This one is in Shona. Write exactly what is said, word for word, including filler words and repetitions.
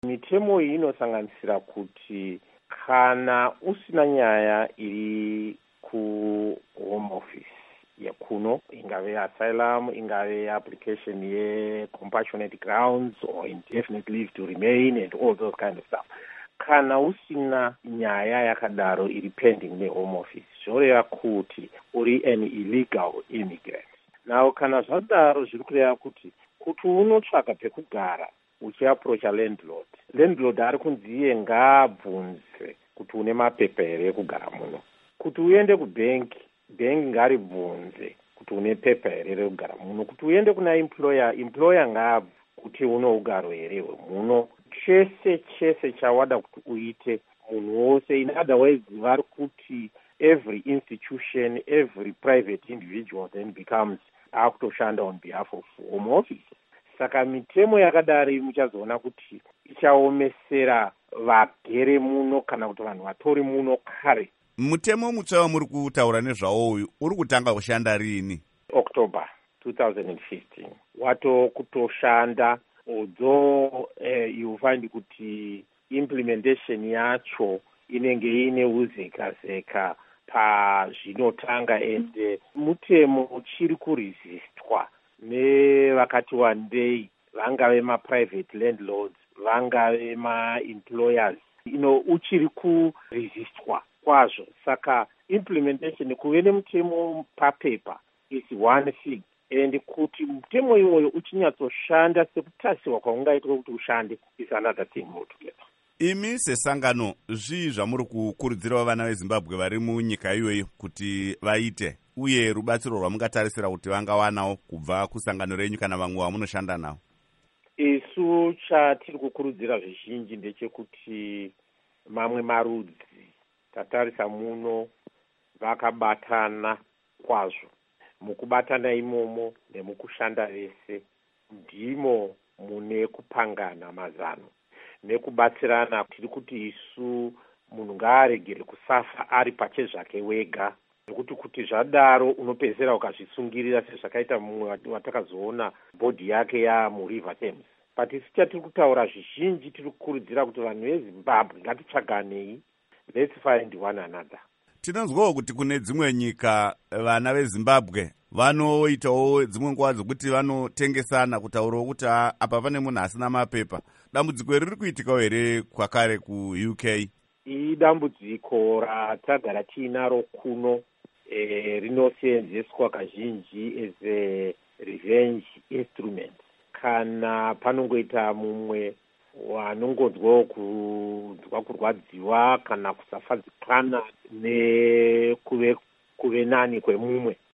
Mitemo iyi inosanganisira kuti kana usina nyaya iri ku home office yekuno, ingave asylum, ingave application ye compassionate grounds or indefinite leave to remain and all those kind of stuff. Kana usina nyaya yakadaro iri pending ne home office, zvoreva kuti uri an illegal immigrant. Now kana zvadaro zviri kureva kuti kuti unotsvaka pekugara uchiaprocha landlord, landlord ari kunziye ngaabvunze kuti une mapepa here ekugara muno. Kuti uende kubank, bank ngaribvunze kuti une pepa here rekugara muno. Kuti uende kuna employer, employer ngaabvunze kuti une ugaro here hwemuno. Chese chese chawada kuti uite munhu wose. In other words, vari kuti every institution, every private individual then becomes akutoshanda on behalf of home office. Saka mitemo yakadari muchazoona kuti ichaomesera vagere muno kana kuti vanhu vatori muno kare. Mutemo mutsva wamuri kutaura nezvawo uyu uri kutanga kushanda rini? October twenty fifteen. Wato kutoshanda, although uh, you find kuti implementation yacho inenge ine uzeka zeka pazvinotanga ende mutemo uchiri kuresistwa nevakati wandei, vangave ma-private landlords, vangave ma-employers, ino uchiri kuresistwa kwazvo. Saka implementation, kuve nemutemo papepa is one thing, and kuti mutemo iwoyo uchinyatsoshanda sekutarisirwa kwaungaitwa kuti ushande is another thing altogether. Imi sesangano, zvii zvamuri kukurudzirawo vana veZimbabwe vari munyika iyoyo kuti vaite, uye rubatsiro rwamungatarisira kuti vangawanawo kubva kusangano renyu kana vamwe vamunoshanda navo? Isu chatiri kukurudzira zvizhinji ndechekuti mamwe marudzi tatarisa muno vakabatana kwazvo. Mukubatana imomo nemukushanda vese ndimo mune kupangana mazano nekubatsirana. Tiri kuti isu munhu ngaaregere kusafa ari pache zvake wega, nekuti kuti zvadaro unopedzera ukazvisungirira sezvakaita mumwe watakazoona bhodhi yake yamuriver Thames. But isu chatiri kutaura zvizhinji, tiri kukurudzira kuti vanhu veZimbabwe ngatitsvaganei, let's find one another. Tinonzwawo kuti kune dzimwe nyika vana veZimbabwe vanoitawo dzimwe nguva dzokuti vanotengesana, kutaurawo kuti apa pane munhu asina mapepa. Dambudziko riri kuitikawo here kwakare ku-U K? Idambudziko ratagara tiinaro kuno, e, rinoseenzeswa kazhinji as a revenge instrument. Kana panongoita mumwe wanongonzwawo kunzwa kurwadziwa kana kusafadzikana nekuve kuve nani kwemumwe,